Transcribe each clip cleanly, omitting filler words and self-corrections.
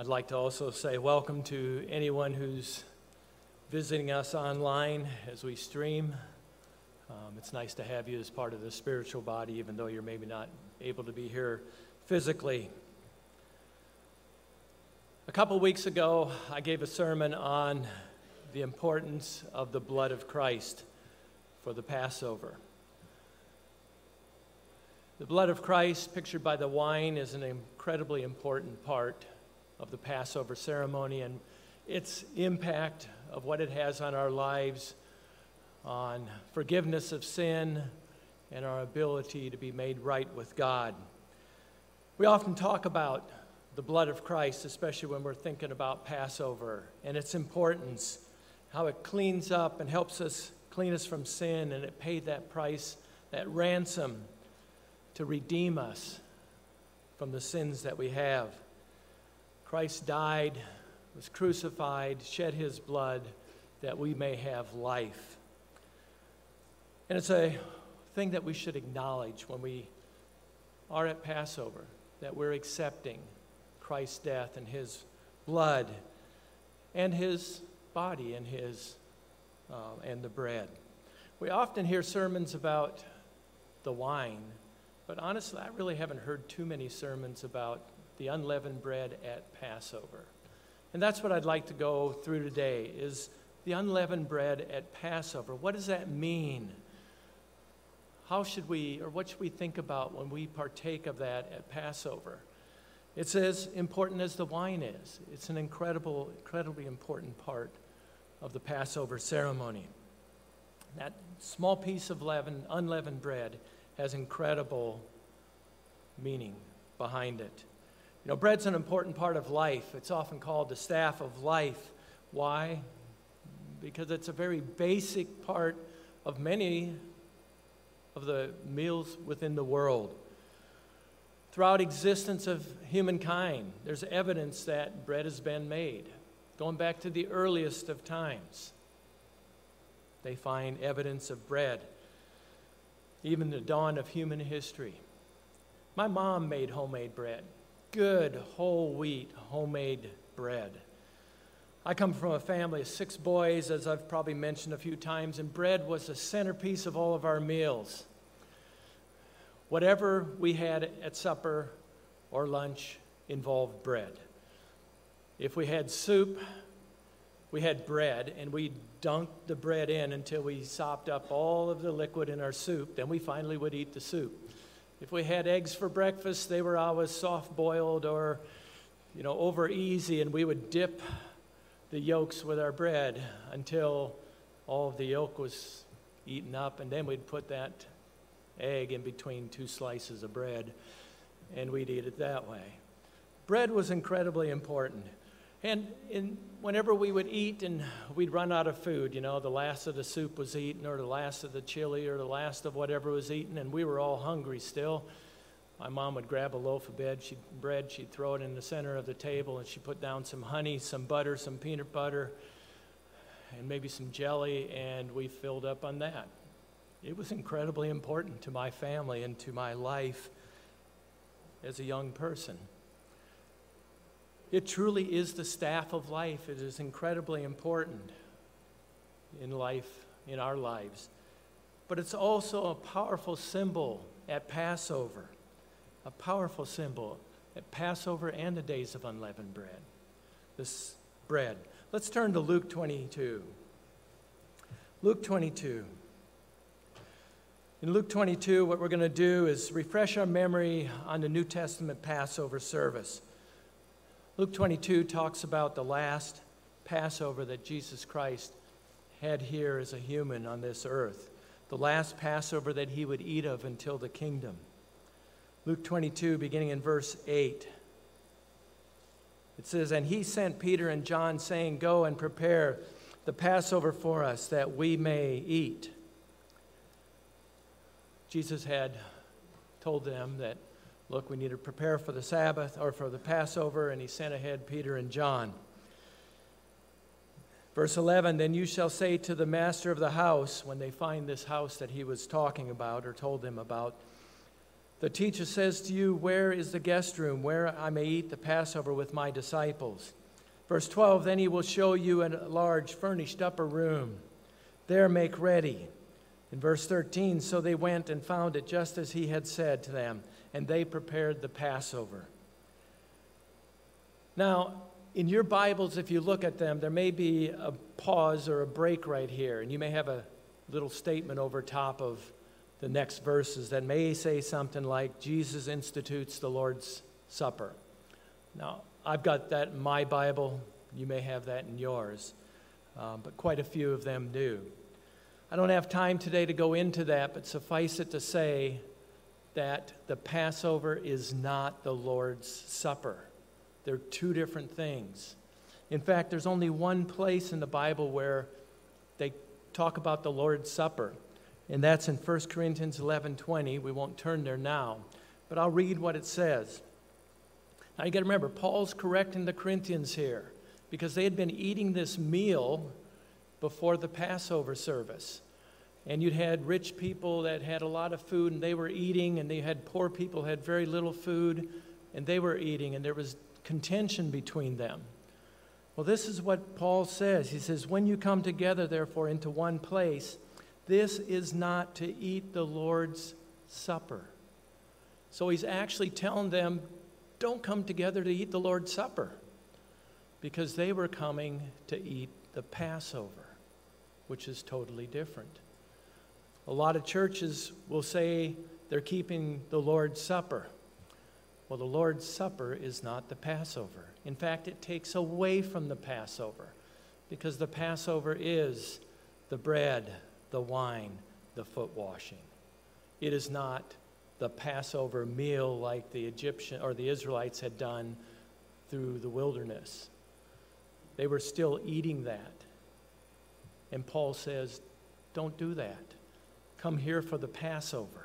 I'd like to also say welcome to anyone who's visiting us online as we stream. It's nice to have you as part of the spiritual body, even though you're maybe not able to be here physically. A couple weeks ago, I gave a sermon on the importance of the blood of Christ for the Passover. The blood of Christ, pictured by the wine, is an incredibly important part of the Passover ceremony, and its impact of what it has on our lives, on forgiveness of sin, and our ability to be made right with God. We often talk about the blood of Christ, especially when we're thinking about Passover and its importance, how it cleans up and helps us clean us from sin, and it paid that price, that ransom, to redeem us from the sins that we have. Christ died, was crucified, shed his blood that we may have life. And it's a thing that we should acknowledge when we are at Passover, that we're accepting Christ's death and his blood and his body and and the bread. We often hear sermons about the wine, but honestly, I really haven't heard too many sermons about the unleavened bread at Passover. And that's what I'd like to go through today, is the unleavened bread at Passover. What does that mean? How should we, or what should we think about when we partake of that at Passover? It's as important as the wine is. It's an incredibly important part of the Passover ceremony. That small piece of unleavened bread has incredible meaning behind it. You know, bread's an important part of life. It's often called the staff of life. Why? Because it's a very basic part of many of the meals within the world. Throughout existence of humankind, there's evidence that bread has been made. Going back to the earliest of times, they find evidence of bread. Even the dawn of human history. My mom made homemade bread. Good, whole wheat, homemade bread. I come from a family of 6 boys, as I've probably mentioned a few times, and bread was the centerpiece of all of our meals. Whatever we had at supper or lunch involved bread. If we had soup, we had bread, and we dunked the bread in until we sopped up all of the liquid in our soup. Then we finally would eat the soup. If we had eggs for breakfast, they were always soft-boiled or, over easy, and we would dip the yolks with our bread until all of the yolk was eaten up, and then we'd put that egg in between 2 slices of bread, and we'd eat it that way. Bread was incredibly important. And whenever we would eat and we'd run out of food, the last of the soup was eaten, or the last of the chili, or the last of whatever was eaten, and we were all hungry still, my mom would grab a loaf of bread, she'd throw it in the center of the table, and she'd put down some honey, some butter, some peanut butter, and maybe some jelly, and we filled up on that. It was incredibly important to my family and to my life as a young person. It truly is the staff of life. It is incredibly important in life, in our lives. But it's also a powerful symbol at Passover. A powerful symbol at Passover and the days of unleavened bread. This bread. Let's turn to Luke 22. Luke 22. In Luke 22, what we're going to do is refresh our memory on the New Testament Passover service. Luke 22 talks about the last Passover that Jesus Christ had here as a human on this earth. The last Passover that he would eat of until the kingdom. Luke 22, beginning in verse 8. It says, "And he sent Peter and John, saying, 'Go and prepare the Passover for us, that we may eat.'" Jesus had told them that, look, we need to prepare for the Sabbath or for the Passover, and he sent ahead Peter and John. Verse 11, "Then you shall say to the master of the house," when they find this house that he was talking about or told them about, The teacher says to you, where is the guest room where I may eat the Passover with my disciples? Verse 12, then he will show you a large furnished upper room. There make ready. In verse 13, so they went and found it just as he had said to them, and they prepared the Passover. Now, in your Bibles, if you look at them, there may be a pause or a break right here, and you may have a little statement over top of the next verses that may say something like, Jesus institutes the Lord's Supper. Now, I've got that in my Bible. You may have that in yours, but quite a few of them do. I don't have time today to go into that, but suffice it to say that the Passover is not the Lord's Supper. They're two different things. In fact, there's only one place in the Bible where they talk about the Lord's Supper, and that's in 1 Corinthians 11:20. We won't turn there now, but I'll read what it says. Now you got to remember, Paul's correcting the Corinthians here because they had been eating this meal before the Passover service. And you'd had rich people that had a lot of food and they were eating, and they had poor people who had very little food and they were eating, and there was contention between them. Well, this is what Paul says. He says, when you come together, therefore, into one place, this is not to eat the Lord's Supper. So he's actually telling them, don't come together to eat the Lord's Supper, because they were coming to eat the Passover, which is totally different. A lot of churches will say they're keeping the Lord's Supper. Well, the Lord's Supper is not the Passover. In fact, it takes away from the Passover, because the Passover is the bread, the wine, the foot washing. It is not the Passover meal like the Egyptian or the Israelites had done through the wilderness. They were still eating that. And Paul says, don't do that. Come here for the Passover.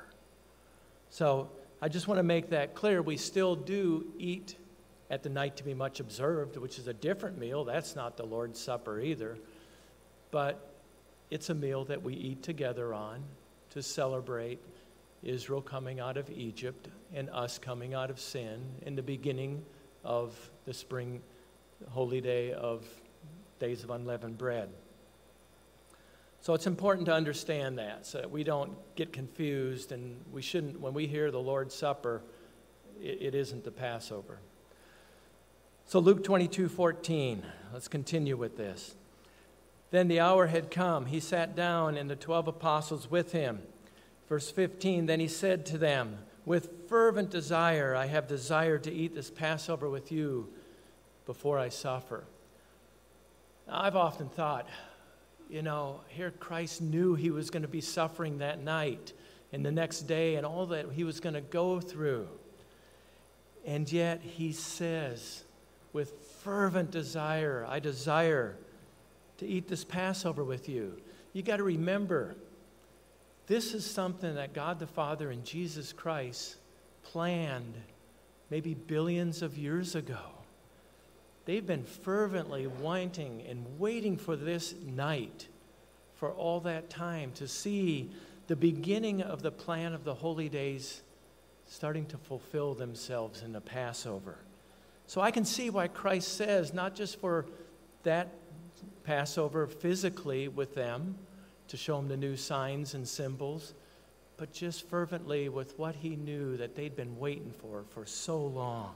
So I just want to make that clear. We still do eat at the night to be much observed, which is a different meal. That's not the Lord's Supper either. But it's a meal that we eat together on to celebrate Israel coming out of Egypt and us coming out of sin in the beginning of the spring holy day of Days of Unleavened Bread. So it's important to understand that so that we don't get confused, and we shouldn't, when we hear the Lord's Supper, it isn't the Passover. So Luke 22:14, let's continue with this. Then the hour had come. He sat down, and the 12 apostles with him. Verse 15, then he said to them, with fervent desire, I have desired to eat this Passover with you before I suffer. Now, I've often thought, here Christ knew he was going to be suffering that night and the next day and all that he was going to go through. And yet he says, with fervent desire, I desire to eat this Passover with you. You got to remember, this is something that God the Father and Jesus Christ planned maybe billions of years ago. They've been fervently wanting and waiting for this night for all that time to see the beginning of the plan of the holy days starting to fulfill themselves in the Passover. So I can see why Christ says, not just for that Passover physically with them, to show them the new signs and symbols, but just fervently with what he knew that they'd been waiting for so long.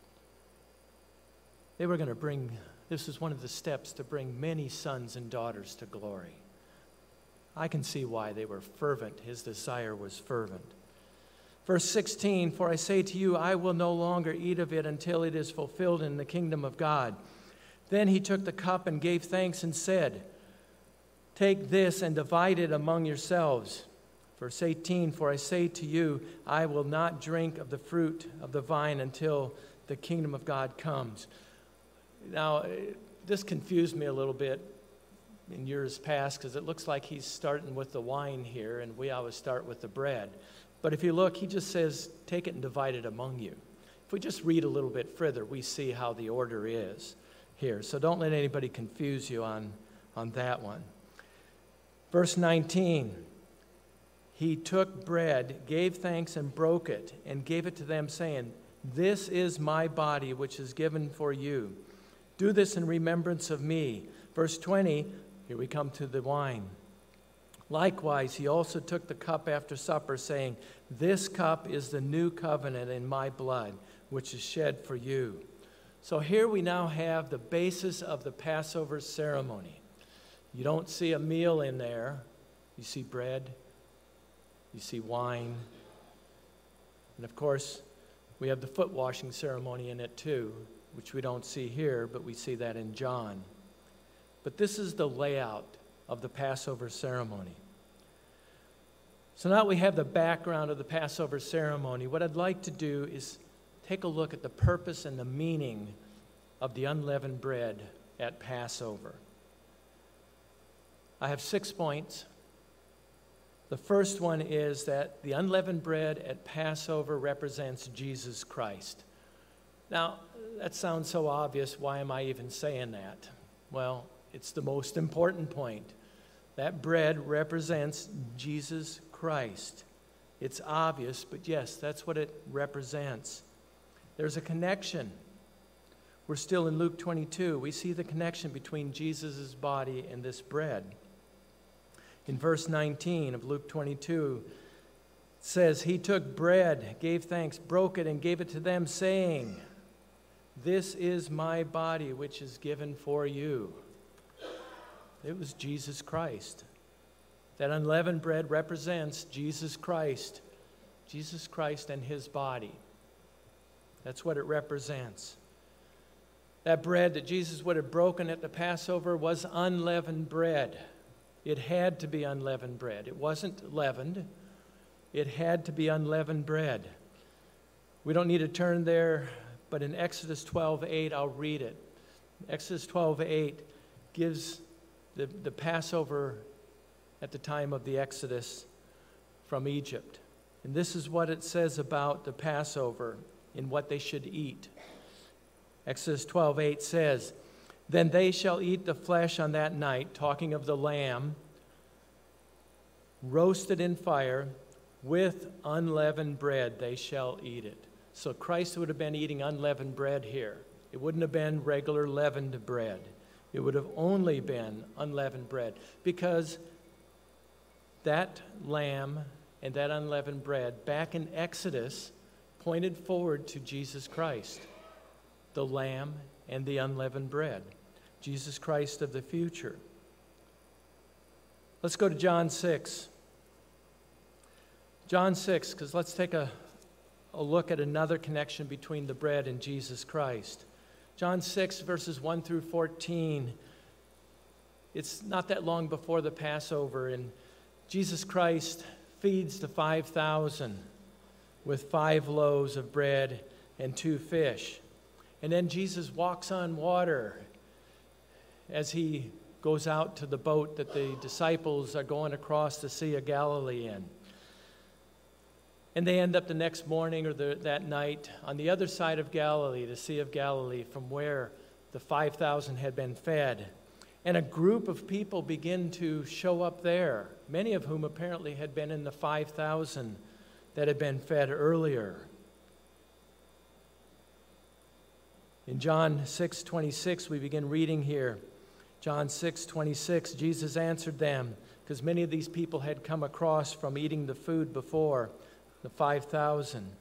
They were going to bring, this is one of the steps to bring many sons and daughters to glory. I can see why they were fervent. His desire was fervent. Verse 16, for I say to you, I will no longer eat of it until it is fulfilled in the kingdom of God. Then he took the cup and gave thanks and said, take this and divide it among yourselves. Verse 18, for I say to you, I will not drink of the fruit of the vine until the kingdom of God comes. Now, this confused me a little bit in years past because it looks like he's starting with the wine here, and we always start with the bread. But if you look, he just says, take it and divide it among you. If we just read a little bit further, we see how the order is here. So don't let anybody confuse you on that one. Verse 19, he took bread, gave thanks, and broke it, and gave it to them, saying, "This is my body, which is given for you. Do this in remembrance of me." Verse 20, here we come to the wine. "Likewise, he also took the cup after supper, saying, 'This cup is the new covenant in my blood, which is shed for you.'" So here we now have the basis of the Passover ceremony. You don't see a meal in there. You see bread. You see wine. And of course, we have the foot washing ceremony in it too, which we don't see here, but we see that in John. But this is the layout of the Passover ceremony. So now we have the background of the Passover ceremony. What I'd like to do is take a look at the purpose and the meaning of the unleavened bread at Passover. I have 6 points. The first one is that the unleavened bread at Passover represents Jesus Christ. Now, that sounds so obvious. Why am I even saying that? Well, it's the most important point. That bread represents Jesus Christ. It's obvious, but yes, that's what it represents. There's a connection. We're still in Luke 22. We see the connection between Jesus' body and this bread. In verse 19 of Luke 22, it says, "He took bread, gave thanks, broke it, and gave it to them, saying, 'This is my body, which is given for you.'" It was Jesus Christ. That unleavened bread represents Jesus Christ and his body. That's what it represents. That bread that Jesus would have broken at the Passover was unleavened bread. It had to be unleavened bread. It wasn't leavened. It had to be unleavened bread. We don't need to turn there, but in Exodus 12:8, I'll read it. Exodus 12:8 gives the Passover at the time of the Exodus from Egypt. And this is what it says about the Passover and what they should eat. Exodus 12:8 says, "Then they shall eat the flesh on that night," talking of the lamb, "roasted in fire, with unleavened bread they shall eat it." So Christ would have been eating unleavened bread here. It wouldn't have been regular leavened bread. It would have only been unleavened bread, because that lamb and that unleavened bread back in Exodus pointed forward to Jesus Christ, the lamb and the unleavened bread, Jesus Christ of the future. Let's go to John 6. John 6, because let's take a look at another connection between the bread and Jesus Christ. John 6, verses 1 through 14. It's not that long before the Passover, and Jesus Christ feeds the 5,000 with 5 loaves of bread and 2 fish. And then Jesus walks on water as he goes out to the boat that the disciples are going across the Sea of Galilee in. And they end up the next morning or that night on the other side of Galilee, the Sea of Galilee, from where the 5,000 had been fed. And a group of people begin to show up there, many of whom apparently had been in the 5,000 that had been fed earlier. In John 6:26, we begin reading here. John 6:26, Jesus answered them, because many of these people had come across from eating the food before, the 5,000,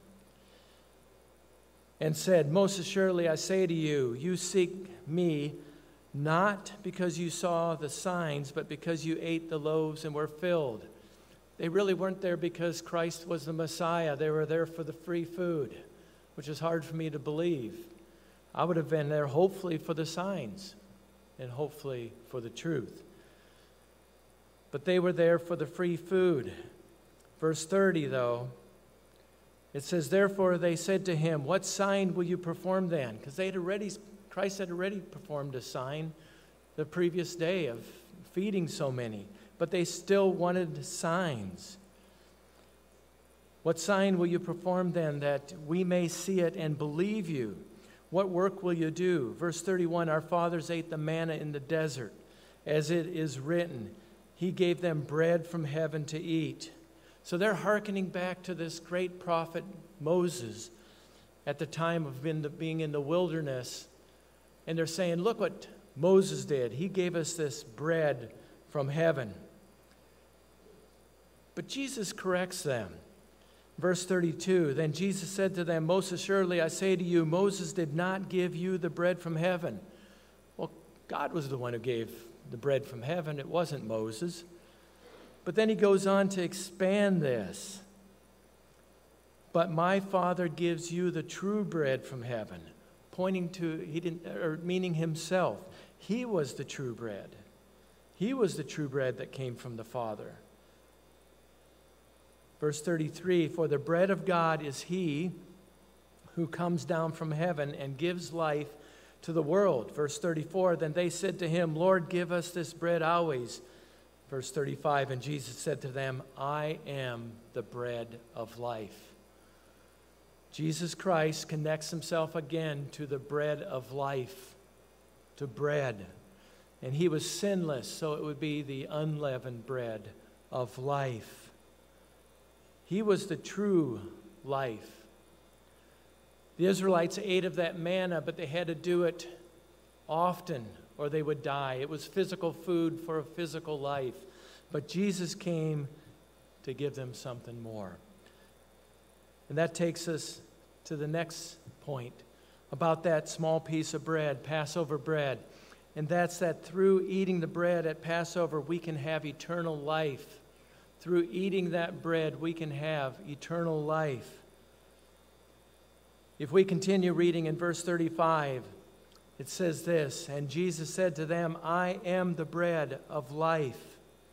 and said, "Most assuredly I say to you, you seek me not because you saw the signs, but because you ate the loaves and were filled." They really weren't there because Christ was the Messiah. They were there for the free food, which is hard for me to believe. I would have been there hopefully for the signs and hopefully for the truth. But they were there for the free food. Verse 30, though, it says, "Therefore they said to him, 'What sign will you perform then?'" Because Christ had already performed a sign the previous day of feeding so many. But they still wanted signs. "What sign will you perform then, that we may see it and believe you? What work will you do?" Verse 31, "Our fathers ate the manna in the desert, as it is written, He gave them bread from heaven to eat." So they're hearkening back to this great prophet Moses at the time of being in the wilderness. And they're saying, look what Moses did. He gave us this bread from heaven. But Jesus corrects them. Verse 32, then Jesus said to them, most assuredly I say to you, Moses did not give you the bread from heaven. Well, God was the one who gave the bread from heaven. It wasn't Moses. But then he goes on to expand this. But my Father gives you the true bread from heaven, pointing to, meaning himself. He was the true bread. He was the true bread that came from the Father. Verse 33, for the bread of God is he who comes down from heaven and gives life to the world. Verse 34, then they said to him, Lord, give us this bread always. Verse 35, and Jesus said to them, I am the bread of life. Jesus Christ connects himself again to the bread of life, to bread. And he was sinless, so it would be the unleavened bread of life. He was the true life. The Israelites ate of that manna, but they had to do it often or they would die. It was physical food for a physical life. But Jesus came to give them something more. And that takes us to the next point about that small piece of bread, Passover bread. And that's that through eating the bread at Passover, we can have eternal life. Through eating that bread, we can have eternal life. If we continue reading in verse 35, it says this, and Jesus said to them, I am the bread of life.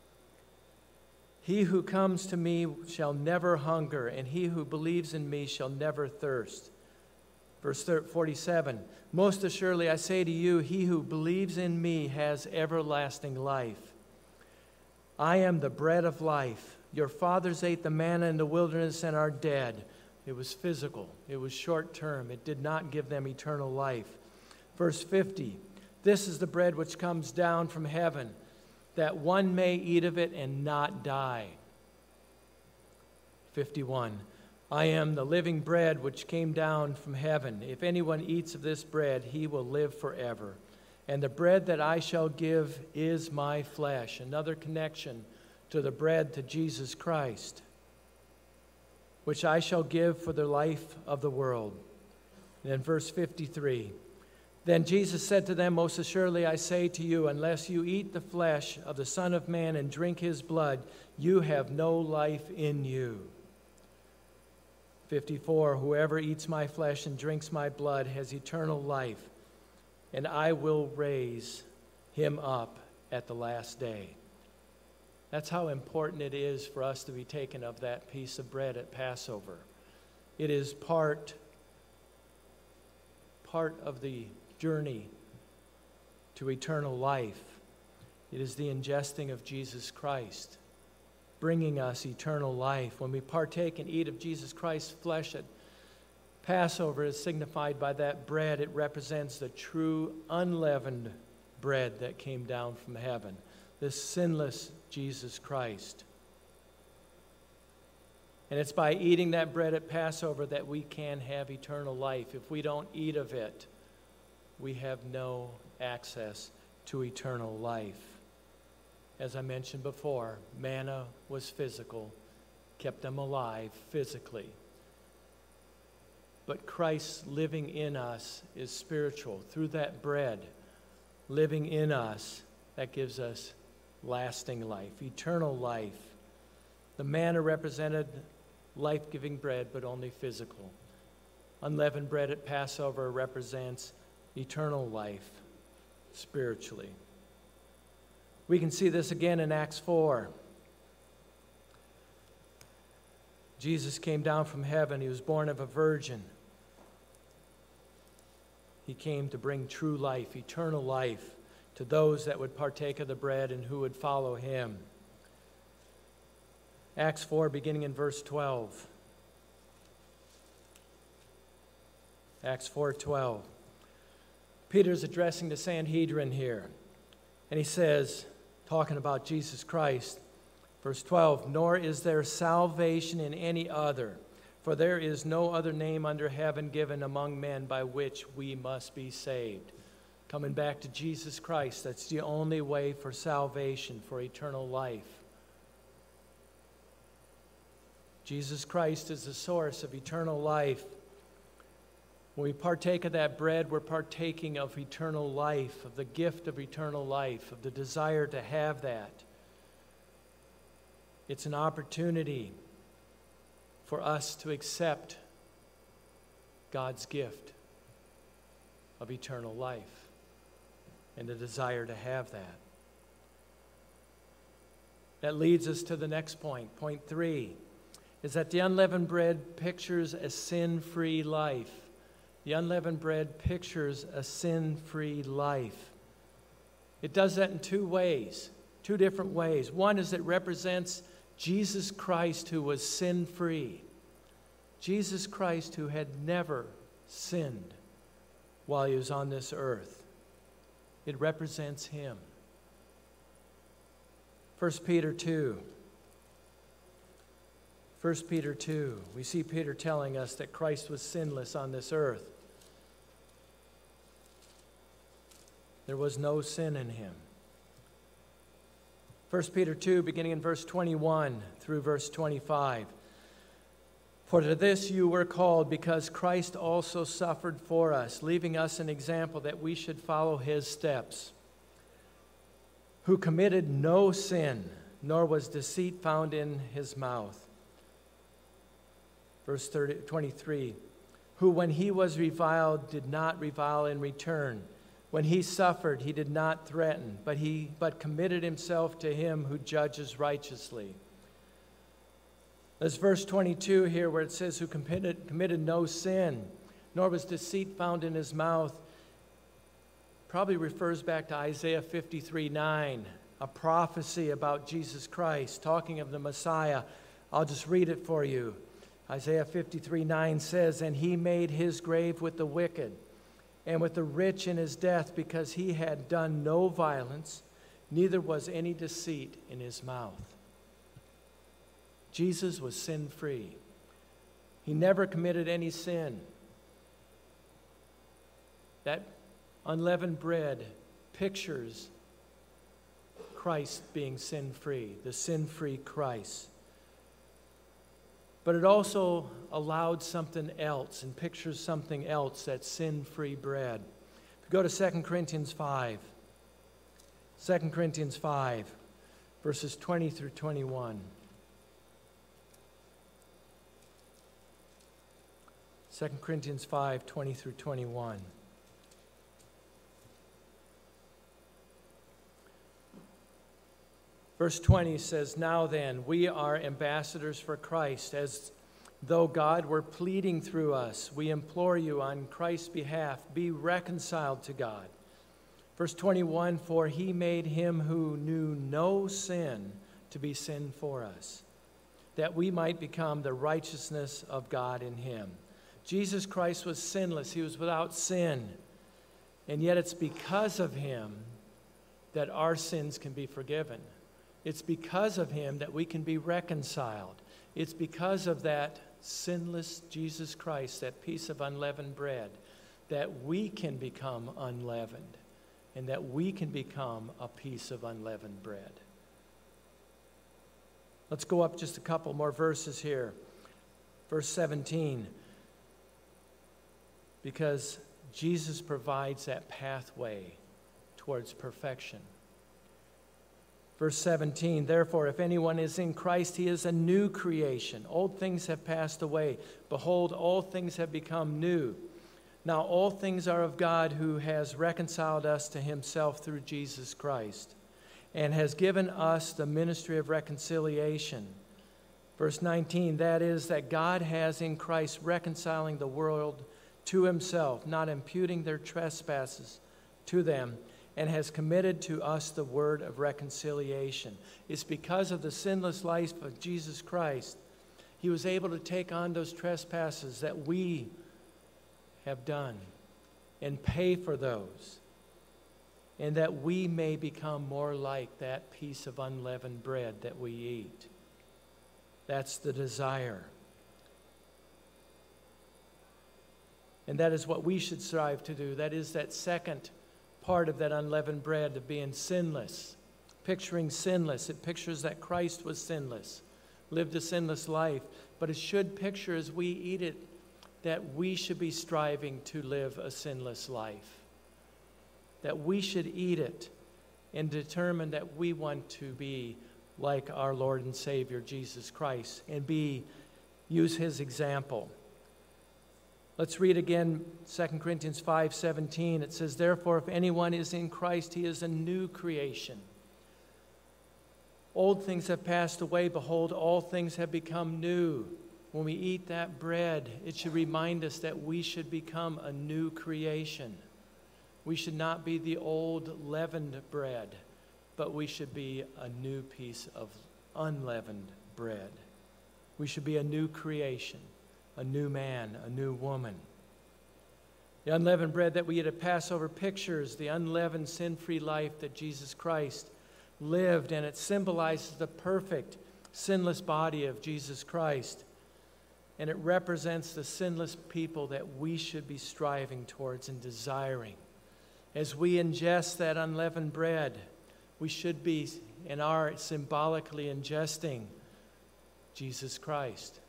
He who comes to me shall never hunger, and he who believes in me shall never thirst. Verse 47, most assuredly I say to you, he who believes in me has everlasting life. I am the bread of life. Your fathers ate the manna in the wilderness and are dead. It was physical. It was short term. It did not give them eternal life. Verse 50, this is the bread which comes down from heaven, that one may eat of it and not die. 51, I am the living bread which came down from heaven. If anyone eats of this bread, he will live forever. And the bread that I shall give is my flesh. Another connection to the bread, to Jesus Christ, which I shall give for the life of the world. And then verse 53, then Jesus said to them, most assuredly I say to you, unless you eat the flesh of the Son of Man and drink his blood, you have no life in you. 54, whoever eats my flesh and drinks my blood has eternal life, and I will raise him up at the last day. That's how important it is for us to be taken of that piece of bread at Passover. It is part of the journey to eternal life. It is the ingesting of Jesus Christ, bringing us eternal life. When we partake and eat of Jesus Christ's flesh at Passover, is signified by that bread. It represents the true unleavened bread that came down from heaven, this sinless Jesus Christ. And it's by eating that bread at Passover that we can have eternal life. If we don't eat of it, we have no access to eternal life. As I mentioned before, manna was physical, kept them alive physically. But Christ living in us is spiritual. Through that bread living in us, that gives us lasting life, eternal life. The manna represented life-giving bread, but only physical. Unleavened bread at Passover represents eternal life spiritually. We can see this again in Acts 4. Jesus came down from heaven. He was born of a virgin. He came to bring true life, eternal life, to those that would partake of the bread and who would follow him. Acts 4, beginning in verse 12. Acts 4:12. Peter's addressing the Sanhedrin here. And he says, talking about Jesus Christ, Verse 12, nor is there salvation in any other, for there is no other name under heaven given among men by which we must be saved. Coming back to Jesus Christ, that's the only way for salvation, for eternal life. Jesus Christ is the source of eternal life. When we partake of that bread, we're partaking of eternal life, of the gift of eternal life, of the desire to have that. It's an opportunity for us to accept God's gift of eternal life and the desire to have that. That leads us to the next point. Point 3 is that the unleavened bread pictures a sin-free life. The unleavened bread pictures a sin-free life. It does that in two ways, two different ways. One is it represents Jesus Christ who was sin-free. Jesus Christ who had never sinned while he was on this earth. It represents him. 1 Peter 2. 1 Peter 2. We see Peter telling us that Christ was sinless on this earth. There was no sin in him. 1 Peter 2, beginning in verse 21 through verse 25. For to this you were called, because Christ also suffered for us, leaving us an example that we should follow his steps, who committed no sin, nor was deceit found in his mouth. Verse 23, who when he was reviled did not revile in return. When he suffered, he did not threaten, but committed himself to him who judges righteously. There's verse 22 here where it says, who committed no sin, nor was deceit found in his mouth. Probably refers back to Isaiah 53:9, a prophecy about Jesus Christ, talking of the Messiah. I'll just read it for you. Isaiah 53:9 says, and he made his grave with the wicked, and with the rich in his death, because he had done no violence, neither was any deceit in his mouth. Jesus was sin-free. He never committed any sin. That unleavened bread pictures Christ being sin-free, the sin-free Christ. But it also allowed something else and pictures something else, that sin-free bread. If you go to 2 Corinthians 5, 2 Corinthians 5, verses 20 through 21. 2 Corinthians 5, 20 through 21. Verse 20 says, now then, we are ambassadors for Christ, as though God were pleading through us. We implore you on Christ's behalf, be reconciled to God. Verse 21, for he made him who knew no sin to be sin for us, that we might become the righteousness of God in him. Jesus Christ was sinless. He was without sin. And yet it's because of him that our sins can be forgiven. It's because of him that we can be reconciled. It's because of that sinless Jesus Christ, that piece of unleavened bread, that we can become unleavened and that we can become a piece of unleavened bread. Let's go up just a couple more verses here. Verse 17. Because Jesus provides that pathway towards perfection. Verse 17, therefore, if anyone is in Christ, he is a new creation. Old things have passed away. Behold, all things have become new. Now all things are of God, who has reconciled us to himself through Jesus Christ, and has given us the ministry of reconciliation. Verse 19, that is, that God has in Christ reconciling the world to himself, not imputing their trespasses to them, and has committed to us the word of reconciliation. It's because of the sinless life of Jesus Christ, he was able to take on those trespasses that we have done and pay for those. and that we may become more like that piece of unleavened bread that we eat. That's the desire. And that is what we should strive to do. That is that second part of that unleavened bread of being sinless. Picturing sinless. It pictures that Christ was sinless, lived a sinless life. But it should picture as we eat it that we should be striving to live a sinless life. That we should eat it and determine that we want to be like our Lord and Savior Jesus Christ and use his example. Let's read again 2 Corinthians 5:17. It says, "Therefore, if anyone is in Christ, he is a new creation. Old things have passed away. Behold, all things have become new." When we eat that bread, it should remind us that we should become a new creation. We should not be the old leavened bread, but we should be a new piece of unleavened bread. We should be a new creation, a new man, a new woman. The unleavened bread that we eat at Passover pictures the unleavened, sin-free life that Jesus Christ lived, and it symbolizes the perfect, sinless body of Jesus Christ. And it represents the sinless people that we should be striving towards and desiring. As we ingest that unleavened bread, we should be and are symbolically ingesting Jesus Christ.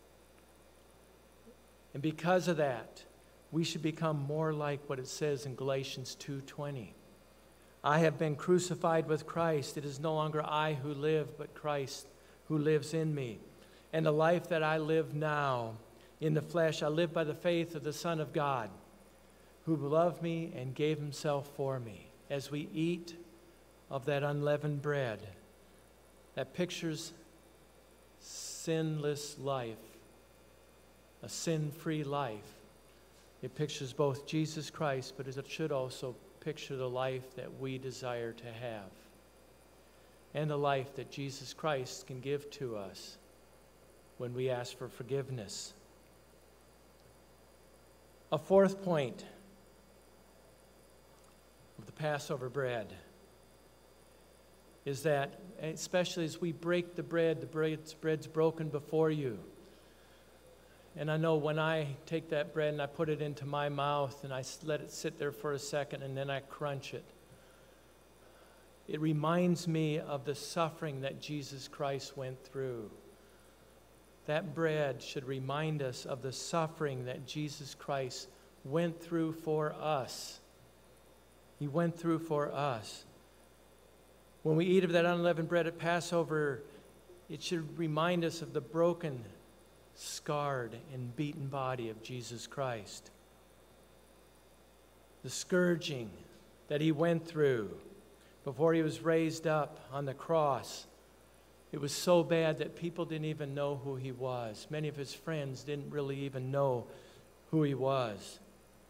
And because of that, we should become more like what it says in Galatians 2:20. "I have been crucified with Christ. It is no longer I who live, but Christ who lives in me. And the life that I live now in the flesh, I live by the faith of the Son of God, who loved me and gave himself for me." As we eat of that unleavened bread, that pictures sinless life, a sin-free life. It pictures both Jesus Christ, but it should also picture the life that we desire to have, and the life that Jesus Christ can give to us when we ask for forgiveness. A fourth point of the Passover bread is that, especially as we break the bread's broken before you. And I know when I take that bread and I put it into my mouth and I let it sit there for a second and then I crunch it, it reminds me of the suffering that Jesus Christ went through. That bread should remind us of the suffering that Jesus Christ went through for us. He went through for us. When we eat of that unleavened bread at Passover, it should remind us of the broken, scarred, and beaten body of Jesus Christ. The scourging that he went through before he was raised up on the cross. It was so bad that people didn't even know who he was. Many of his friends didn't really even know who he was.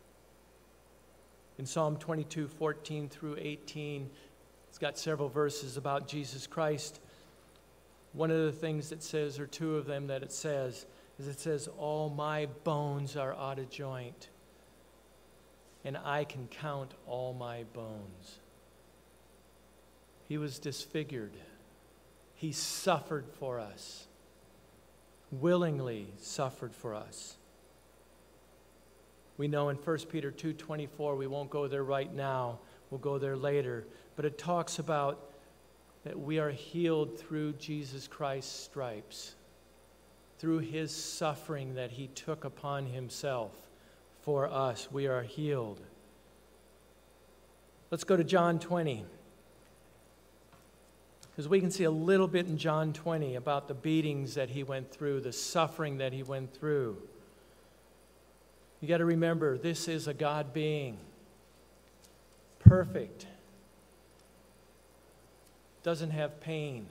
In Psalm 22:14 through 18, it's got several verses about Jesus Christ. One of the things it says, or two of them that it says, is it says, "All my bones are out of joint, and I can count all my bones." He was disfigured. He suffered for us, willingly suffered for us. We know in 1 Peter 2:24, we won't go there right now, we'll go there later, but it talks about that we are healed through Jesus Christ's stripes, through his suffering that he took upon himself for us. We are healed. Let's go to John 20. Because we can see a little bit in John 20 about the beatings that he went through, the suffering that he went through. You got to remember, this is a God being, perfect, doesn't have pain.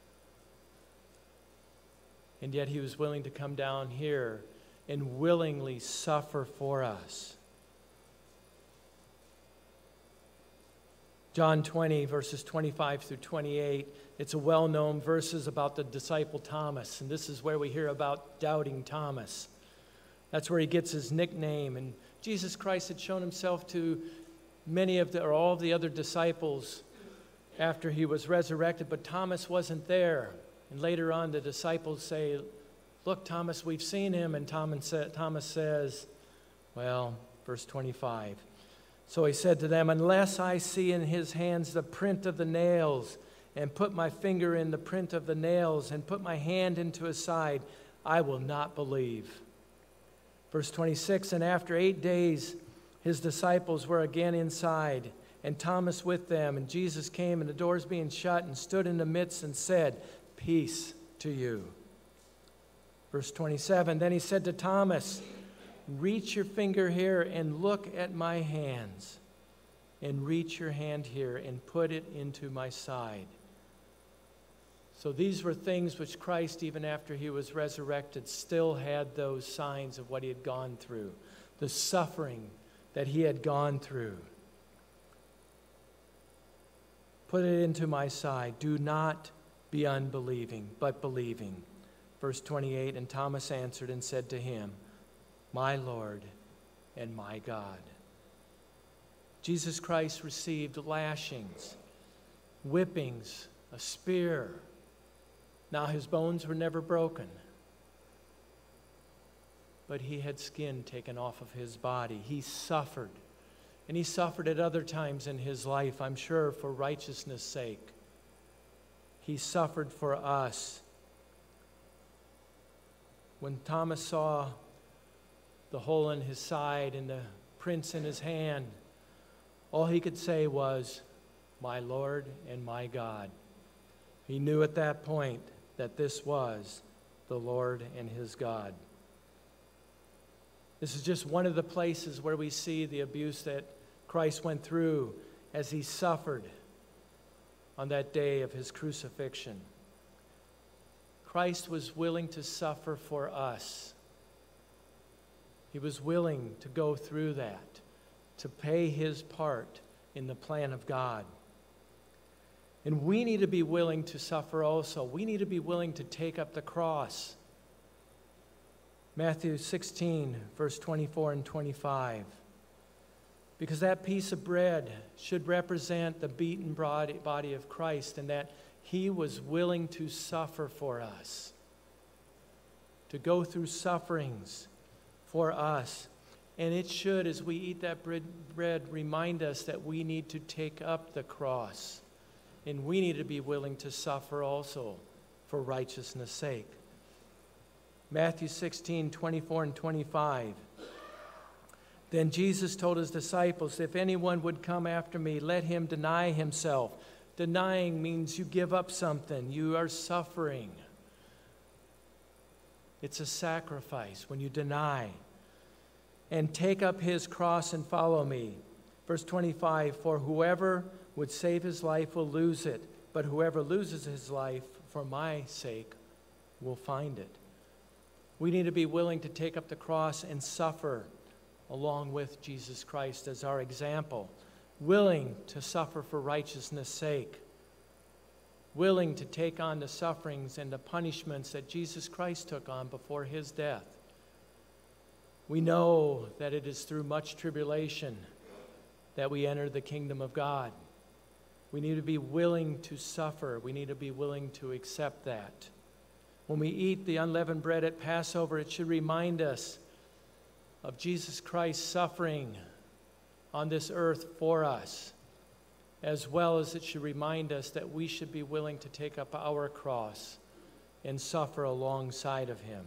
And yet he was willing to come down here and willingly suffer for us. John 20, verses 25 through 28, it's a well-known verses about the disciple Thomas, and this is where we hear about doubting Thomas. That's where he gets his nickname, and Jesus Christ had shown himself to all of the other disciples after he was resurrected, but Thomas wasn't there. And later on, the disciples say, "Look, Thomas, we've seen him." And Thomas says, well, verse 25, "So he said to them, unless I see in his hands the print of the nails, and put my finger in the print of the nails, and put my hand into his side, I will not believe." Verse 26, "And after 8 days, his disciples were again inside, and Thomas with them. And Jesus came, and the doors being shut, and stood in the midst and said, 'Peace to you.'" Verse 27, "Then he said to Thomas, 'Reach your finger here and look at my hands, and reach your hand here and put it into my side.'" So these were things which Christ, even after he was resurrected, still had those signs of what he had gone through, the suffering that he had gone through. "Put it into my side. Do not be unbelieving, but believing." Verse 28, "And Thomas answered and said to him, 'My Lord and my God.'" Jesus Christ received lashings, whippings, a spear. Now his bones were never broken, but he had skin taken off of his body. He suffered, and he suffered at other times in his life, I'm sure, for righteousness' sake. He suffered for us. When Thomas saw the hole in his side and the prints in his hand, all he could say was, "My Lord and my God." He knew at that point that this was the Lord and his God. This is just one of the places where we see the abuse that Christ went through as he suffered on that day of his crucifixion. Christ was willing to suffer for us. He was willing to go through that, to pay his part in the plan of God. And we need to be willing to suffer also. We need to be willing to take up the cross. Matthew 16, verse 24 and 25. Because that piece of bread should represent the beaten body of Christ, and that he was willing to suffer for us, to go through sufferings for us. And it should, as we eat that bread, remind us that we need to take up the cross. And we need to be willing to suffer also for righteousness' sake. Matthew 16, 24 and 25. "Then Jesus told his disciples, 'If anyone would come after me, let him deny himself.'" Denying means you give up something. You are suffering. It's a sacrifice when you deny. "And take up his cross and follow me." Verse 25, "For whoever would save his life will lose it, but whoever loses his life for my sake will find it." We need to be willing to take up the cross and suffer along with Jesus Christ as our example, willing to suffer for righteousness' sake, willing to take on the sufferings and the punishments that Jesus Christ took on before his death. We know that it is through much tribulation that we enter the kingdom of God. We need to be willing to suffer. We need to be willing to accept that. When we eat the unleavened bread at Passover, it should remind us of Jesus Christ's suffering on this earth for us, as well as it should remind us that we should be willing to take up our cross and suffer alongside of him.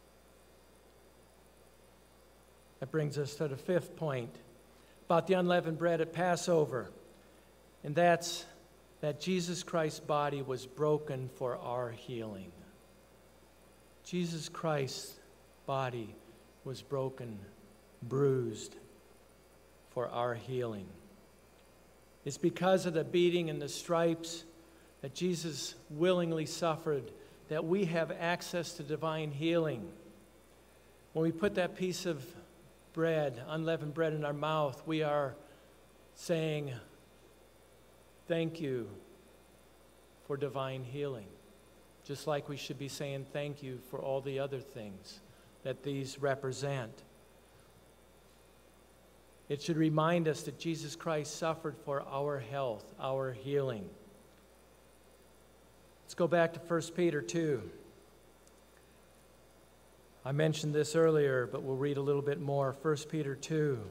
That brings us to the fifth point about the unleavened bread at Passover. And that's that Jesus Christ's body was broken for our healing. Jesus Christ's body was broken, bruised for our healing. It's because of the beating and the stripes that Jesus willingly suffered that we have access to divine healing. When we put that piece of bread, unleavened bread, in our mouth, we are saying, "Thank you for divine healing." Just like we should be saying thank you for all the other things that these represent. It should remind us that Jesus Christ suffered for our health, our healing. Let's go back to 1 Peter 2. I mentioned this earlier, but we'll read a little bit more. 1 Peter 2.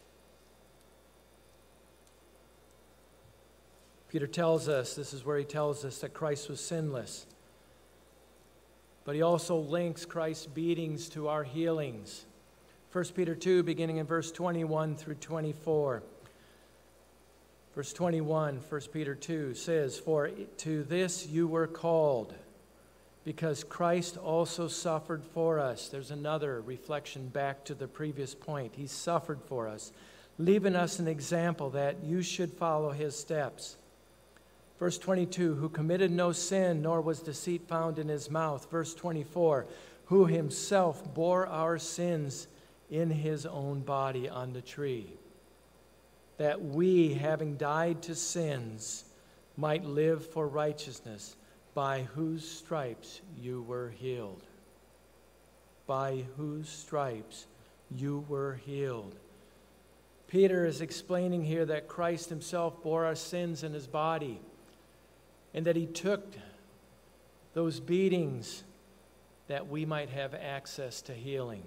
Peter tells us, this is where he tells us that Christ was sinless. But he also links Christ's beatings to our healings. 1 Peter 2, beginning in verse 21 through 24. Verse 21, 1 Peter 2 says, "For to this you were called, because Christ also suffered for us." There's another reflection back to the previous point. He suffered for us, leaving us an example that you should follow his steps. Verse 22, "Who committed no sin, nor was deceit found in his mouth." Verse 24, "Who himself bore our sins in his own body on the tree, that we, having died to sins, might live for righteousness, by whose stripes you were healed." By whose stripes you were healed. Peter is explaining here that Christ himself bore our sins in his body, and that he took those beatings that we might have access to healing.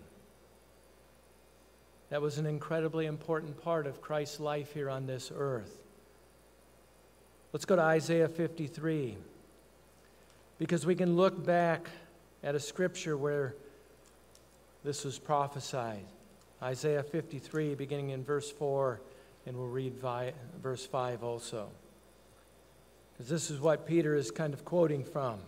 That was an incredibly important part of Christ's life here on this earth. Let's go to Isaiah 53, because we can look back at a scripture where this was prophesied. Isaiah 53, beginning in verse 4, and we'll read verse 5 also, because this is what Peter is kind of quoting from.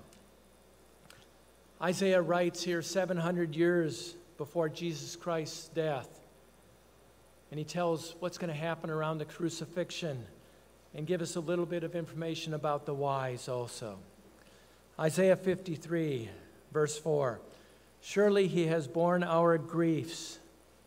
Isaiah writes here 700 years before Jesus Christ's death, and he tells what's going to happen around the crucifixion and give us a little bit of information about the whys also. Isaiah 53, verse 4, "Surely he has borne our griefs."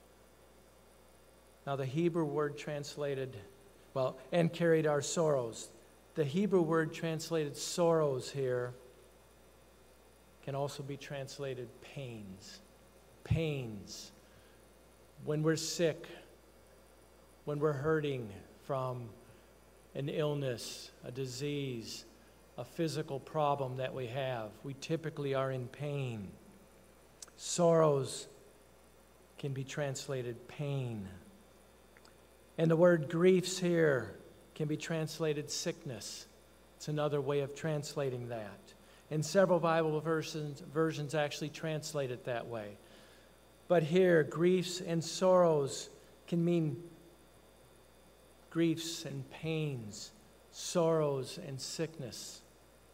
Now the Hebrew word translated, "and carried our sorrows." The Hebrew word translated sorrows here can also be translated pains. Pains. When we're sick, when we're hurting from an illness, a disease, a physical problem that we have, we typically are in pain. Sorrows can be translated pain. And the word griefs here can be translated sickness. It's another way of translating that. And several Bible versions actually translate it that way. But here, griefs and sorrows can mean griefs and pains, sorrows and sickness.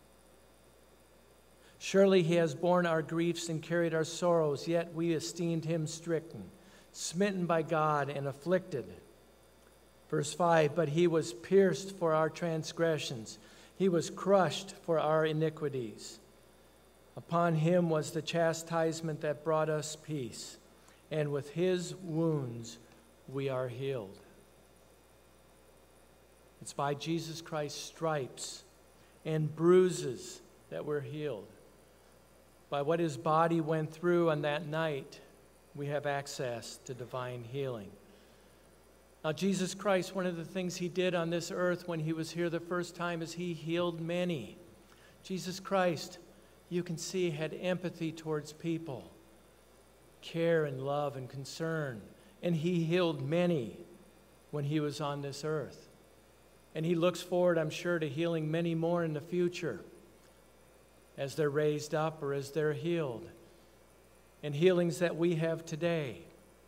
"Surely he has borne our griefs and carried our sorrows, yet we esteemed him stricken, smitten by God and afflicted." Verse 5, "But he was pierced for our transgressions. He was crushed for our iniquities. Upon him was the chastisement that brought us peace, and with his wounds we are healed." It's by Jesus Christ's stripes and bruises that we're healed. By what his body went through on that night, we have access to divine healing. Now, Jesus Christ, one of the things he did on this earth when he was here the first time is he healed many. Jesus Christ, you can see, had empathy towards people, care and love and concern, and he healed many when he was on this earth. And he looks forward, I'm sure, to healing many more in the future as they're raised up or as they're healed, and healings that we have today.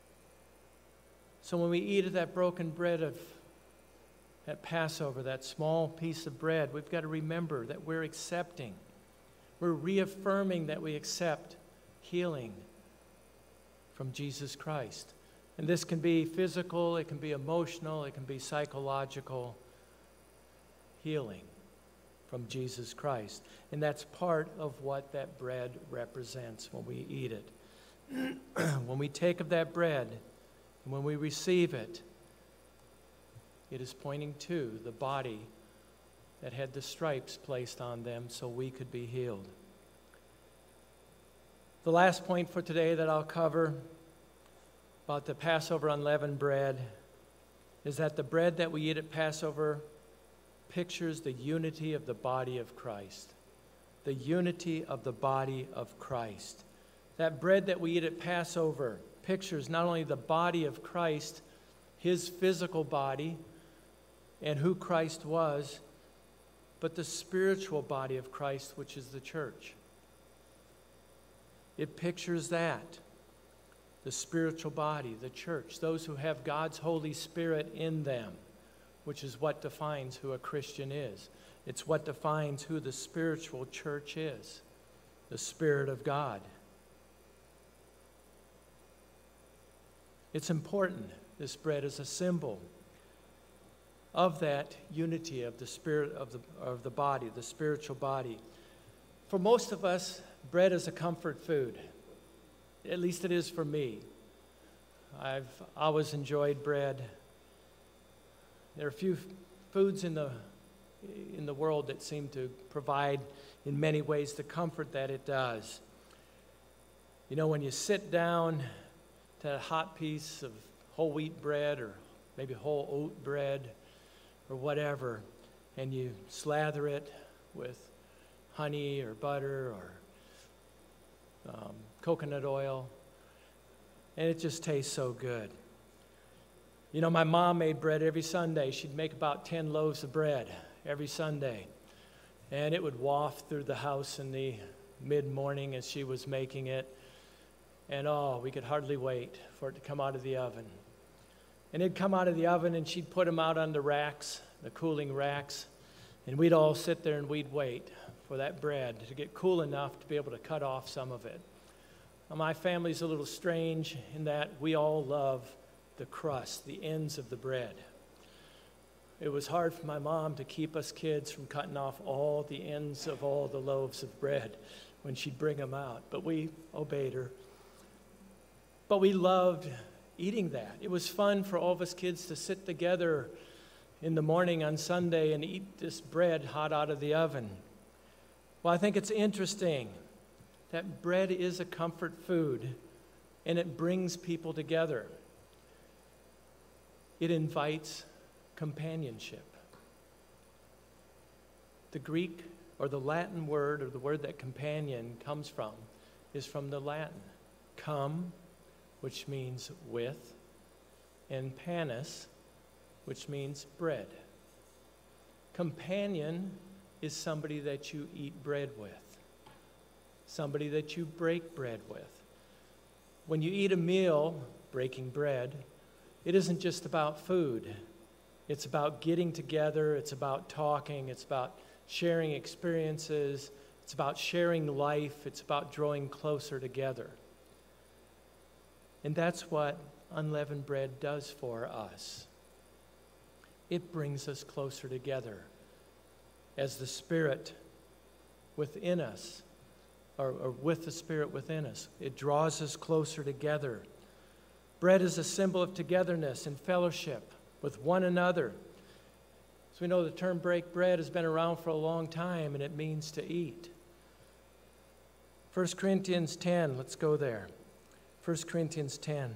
So when we eat of that broken bread at Passover, that small piece of bread, we've got to remember that we're accepting. We're reaffirming that we accept healing from Jesus Christ. And this can be physical, it can be emotional, it can be psychological healing from Jesus Christ. And that's part of what that bread represents when we eat it. When we take of that bread, and when we receive it, it is pointing to the body that had the stripes placed on them so we could be healed. The last point for today that I'll cover about the Passover unleavened bread is that the bread that we eat at Passover pictures the unity of the body of Christ. The unity of the body of Christ. That bread that we eat at Passover pictures not only the body of Christ, his physical body, and who Christ was, but the spiritual body of Christ, which is the church. It pictures that, the spiritual body, the church, those who have God's Holy Spirit in them, which is what defines who a Christian is. It's what defines who the spiritual church is, the Spirit of God. It's important. This bread is a symbol of that unity of the spirit of the body, the spiritual body. For most of us, bread is a comfort food. At least it is for me. I've always enjoyed bread. There are a few foods in the world that seem to provide in many ways the comfort that it does. You know, when you sit down to a hot piece of whole wheat bread or maybe whole oat bread or whatever, and you slather it with honey or butter or coconut oil, and it just tastes so good. You know, my mom made bread every Sunday. She'd make about 10 loaves of bread every Sunday, and it would waft through the house in the mid-morning as she was making it, and we could hardly wait for it to come out of the oven. And it'd come out of the oven, and she'd put them out on the racks, the cooling racks, and we'd all sit there and we'd wait for that bread to get cool enough to be able to cut off some of it. Now, my family's a little strange in that we all love the crust, the ends of the bread. It was hard for my mom to keep us kids from cutting off all the ends of all the loaves of bread when she'd bring them out, but we obeyed her. But we loved eating that. It was fun for all of us kids to sit together in the morning on Sunday and eat this bread hot out of the oven. Well, I think it's interesting that bread is a comfort food, and it brings people together. It invites companionship. The Greek or the Latin word, or the word that companion comes from, is from the Latin. Come, which means with, and panis, which means bread. Companion is somebody that you eat bread with, somebody that you break bread with. When you eat a meal, breaking bread, it isn't just about food. It's about getting together, it's about talking, it's about sharing experiences, it's about sharing life, it's about drawing closer together. And that's what unleavened bread does for us. It brings us closer together as the Spirit within us, or with the Spirit within us. It draws us closer together. Bread is a symbol of togetherness and fellowship with one another. So we know the term break bread has been around for a long time, and it means to eat. 1 Corinthians 10, let's go there. 1 Corinthians 10.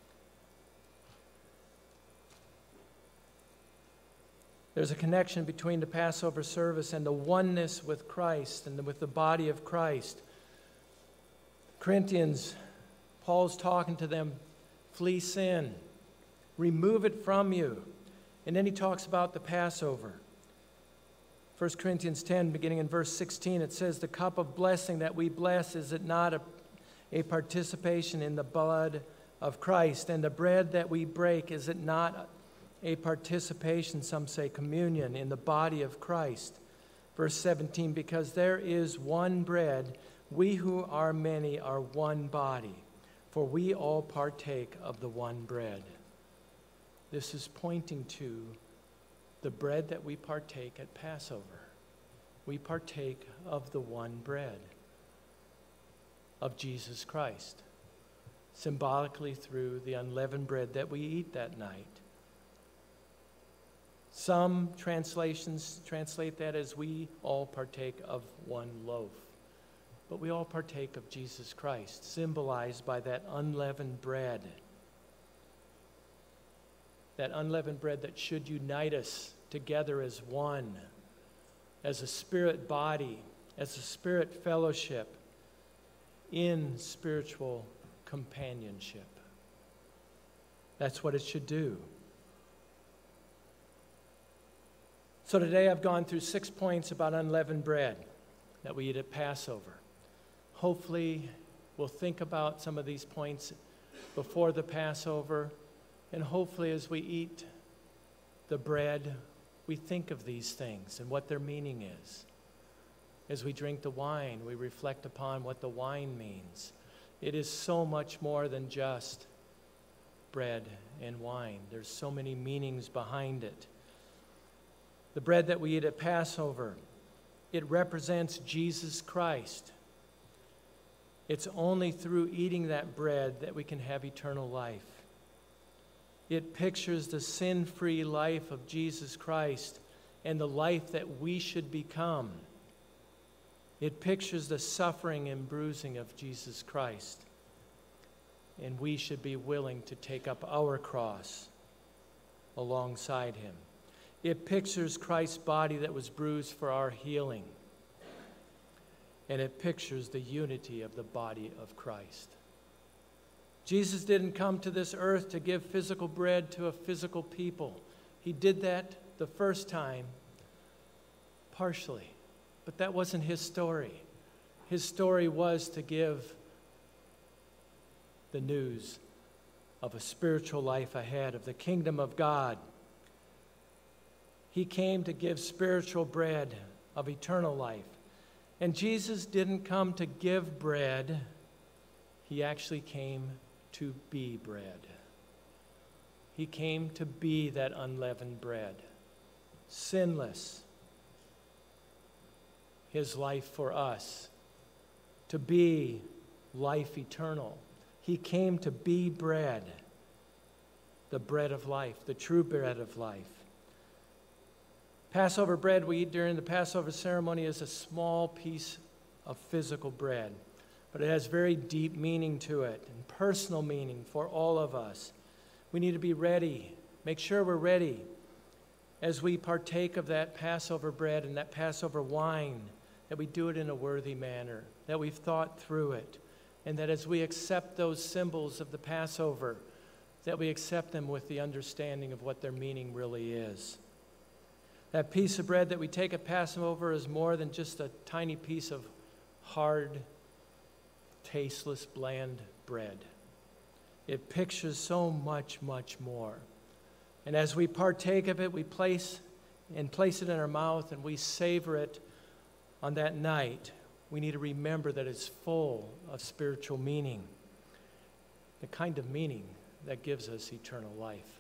There's a connection between the Passover service and the oneness with Christ and with the body of Christ. Corinthians, Paul's talking to them, flee sin, remove it from you. And then he talks about the Passover. 1 Corinthians 10, beginning in verse 16, it says, the cup of blessing that we bless, is it not a participation in the blood of Christ? And the bread that we break, is it not a participation, some say communion, in the body of Christ? Verse 17, because there is one bread, we who are many are one body, for we all partake of the one bread. This is pointing to the bread that we partake at Passover. We partake of the one bread of Jesus Christ, symbolically through the unleavened bread that we eat that night. Some translations translate that as we all partake of one loaf. But we all partake of Jesus Christ, symbolized by that unleavened bread. that unleavened bread that should unite us together as one, as a spirit body, as a spirit fellowship, in spiritual companionship. That's what it should do. So today I've gone through 6 points about unleavened bread that we eat at Passover. Hopefully we'll think about some of these points before the Passover, and hopefully as we eat the bread, we think of these things and what their meaning is. As we drink the wine, we reflect upon what the wine means. It is so much more than just bread and wine. There's so many meanings behind it. The bread that we eat at Passover, it represents Jesus Christ. It's only through eating that bread that we can have eternal life. It pictures the sin-free life of Jesus Christ and the life that we should become. It pictures the suffering and bruising of Jesus Christ. And we should be willing to take up our cross alongside him. It pictures Christ's body that was bruised for our healing. And it pictures the unity of the body of Christ. Jesus didn't come to this earth to give physical bread to a physical people. He did that the first time partially. But that wasn't his story. His story was to give the news of a spiritual life ahead, of the kingdom of God. He came to give spiritual bread of eternal life. And Jesus didn't come to give bread. He actually came to be bread. He came to be that unleavened bread, sinless. His life for us, to be life eternal. He came to be bread, the bread of life, the true bread of life. Passover bread we eat during the Passover ceremony is a small piece of physical bread, but it has very deep meaning to it and personal meaning for all of us. We need to be ready, make sure we're ready as we partake of that Passover bread and that Passover wine, that we do it in a worthy manner, that we've thought through it, and that as we accept those symbols of the Passover, that we accept them with the understanding of what their meaning really is. That piece of bread that we take at Passover is more than just a tiny piece of hard, tasteless, bland bread. It pictures so much, much more. And as we partake of it, we place it in our mouth and we savor it. On that night, we need to remember that it's full of spiritual meaning, the kind of meaning that gives us eternal life.